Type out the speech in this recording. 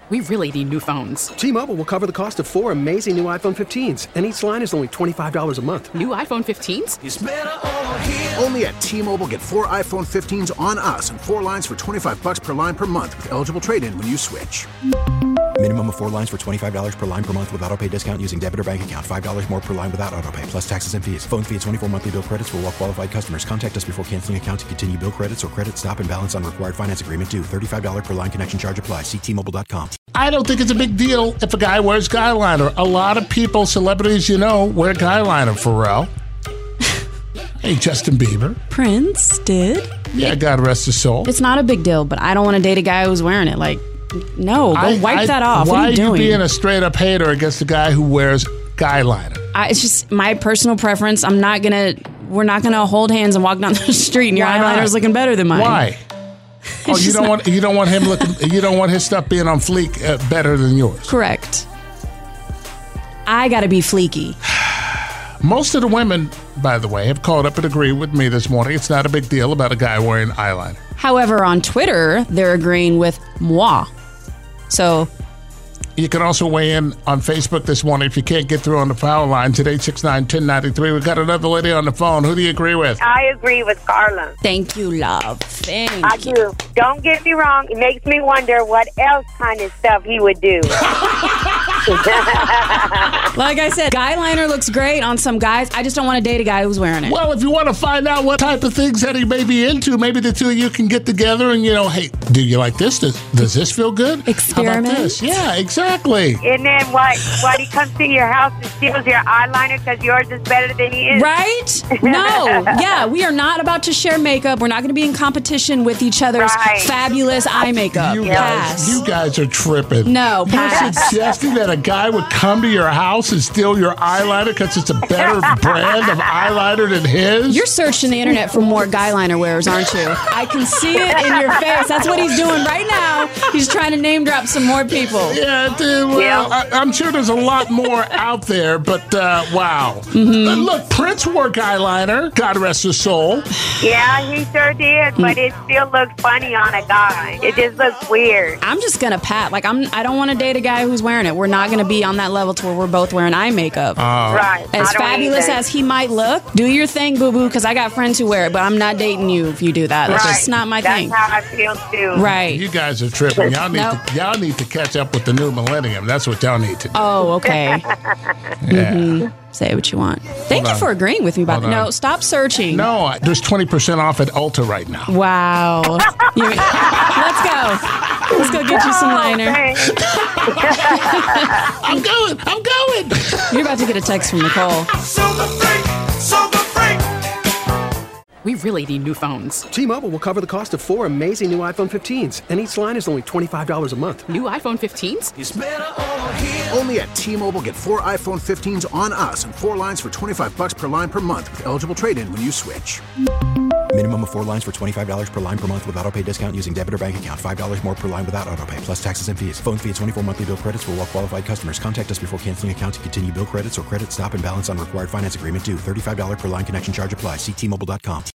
We really need new phones. T-Mobile will cover the cost of 4 amazing new iPhone 15s, and each line is only $25 a month. New iPhone 15s? It's better over here. Only at T-Mobile, get 4 iPhone 15s on us and 4 lines for $25 per line per month with eligible trade-in when you switch. Minimum of 4 lines for $25 per line per month with autopay discount using debit or bank account. $5 more per line without autopay, plus taxes and fees. Phone fee at 24 monthly bill credits for well-qualified customers. Contact us before canceling account to continue bill credits or credit stop and balance on required finance agreement due. $35 per line connection charge applies. See T-Mobile.com. I don't think it's a big deal if a guy wears guy liner. A lot of people, celebrities, wear guy liner. Pharrell. Hey, Justin Bieber. Prince did. Yeah, God rest his soul. It's not a big deal, but I don't want to date a guy who's wearing it. Like, no, go wipe that off. Why what are you doing? Being a straight-up hater against a guy who wears guy liner? It's just my personal preference. We're not gonna hold hands and walk down the street and your eyeliner's looking better than mine. Why? Oh, you don't want him looking. You don't want his stuff being on fleek better than yours. Correct. I gotta be fleeky. Most of the women, by the way, have called up and agreed with me this morning. It's not a big deal about a guy wearing eyeliner. However, on Twitter, they're agreeing with moi. So you can also weigh in on Facebook this morning if you can't get through on the power lines at 869-1093. We've got another lady on the phone. Who do you agree with? I agree with Carla. Thank you, love. I do. Don't get me wrong. It makes me wonder what else kind of stuff he would do. Like I said, guy liner looks great on some guys. I just don't want to date a guy who's wearing it. Well, if you want to find out what type of things that he may be into, maybe the two of you can get together and, hey, do you like this? Does this feel good? Experiment. How about this? Yeah, exactly. And then what he comes to your house and steals your eyeliner because yours is better than he is? Right? No. Yeah, we are not about to share makeup. We're not going to be in competition with each other's fabulous eye makeup. You guys are tripping. No, You're suggesting that a guy would come to your house and steal your eyeliner because it's a better brand of eyeliner than his? You're searching the internet for more guy liner wearers, aren't you? I can see it in your face. That's what he's doing right now. He's trying to name drop some more people. Yeah, dude. Well, I'm sure there's a lot more out there, but wow. Mm-hmm. Look, Prince wore eyeliner. God rest his soul. Yeah, he sure did, but it still looks funny on a guy. It just looks weird. I'm just gonna pat. I don't want to date a guy who's wearing it. We're not gonna be on that level to where we're both wearing eye makeup. Right. As fabulous as he might look, do your thing, boo-boo, because I got friends who wear it, but I'm not dating you if you do that. That's just not my thing. That's how I feel, too. Right. You guys are tripping. Y'all need to catch up with the new millennium. That's what y'all need to do. Oh, okay. Yeah. Mm-hmm. Say what you want. Thank you for agreeing with me about that. No, stop searching. No, there's 20% off at Ulta right now. Wow. Let's go. Let's go get you some liner. I'm going. You're about to get a text from Nicole. Super freak. We really need new phones. T-Mobile will cover the cost of 4 amazing new iPhone 15s, and each line is only $25 a month. New iPhone 15s? It's better over here. Only at T-Mobile, get 4 iPhone 15s on us and 4 lines for $25 per line per month with eligible trade-in when you switch. Minimum of 4 lines for $25 per line per month with autopay discount using debit or bank account. $5 more per line without autopay, plus taxes and fees. Phone fee at 24 monthly bill credits for well-qualified customers. Contact us before canceling account to continue bill credits or credit stop and balance on required finance agreement due. $35 per line connection charge applies. See T-Mobile.com.